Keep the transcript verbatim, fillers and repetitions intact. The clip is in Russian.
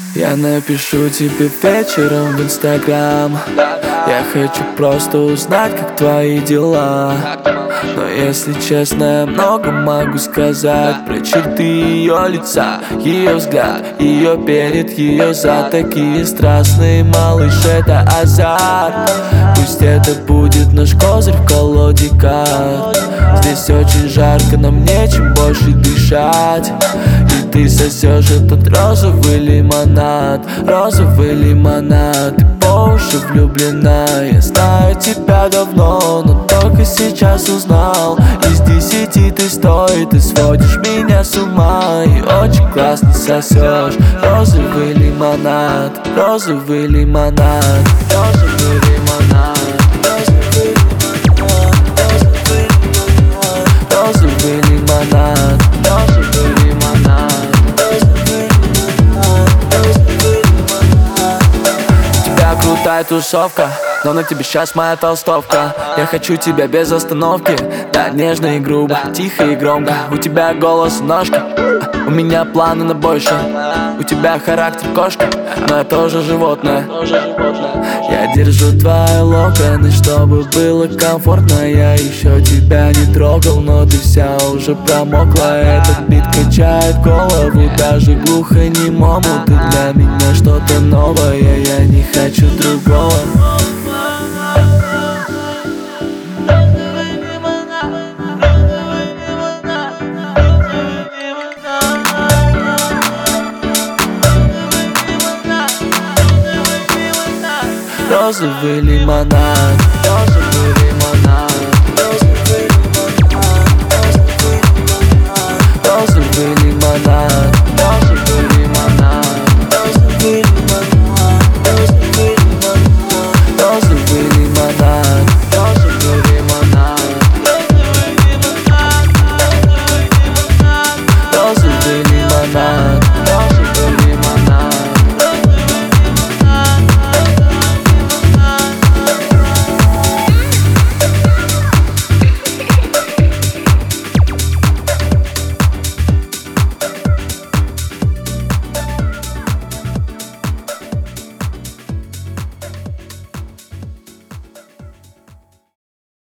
Я напишу тебе вечером в инстаграм. Я хочу просто узнать, как твои дела. Но если честно, я много могу сказать про черты ее лица, ее взгляд, ее перед, ее зад. Такие страстные, малыш, это азарт. Пусть это будет наш козырь в колоде карт. Здесь очень жарко, нам нечем больше дышать. И ты сосешь этот розовый лимонад, розовый лимонад. Ты по уши влюблена, я знаю тебя давно, но только сейчас узнал. Из десяти ты стой, ты сводишь меня с ума. И очень классно сосешь розовый лимонад, розовый лимонад, розовый лимонад. Розовый лимонад, розовый лимонад. У тебя крутая тусовка, но на тебе сейчас моя толстовка. Я хочу тебя без остановки, да, нежно и грубо, тихо и громко. У тебя голос и ножка, у меня планы на больше. У тебя характер кошка, но я тоже животное. Я держу твои локоны, чтобы было комфортно. Я еще тебя не трогал, но ты вся уже промокла. Этот бит качает голову, даже глухонемому. Ты для меня что-то новое, я не хочу другого. Розовый лимонад.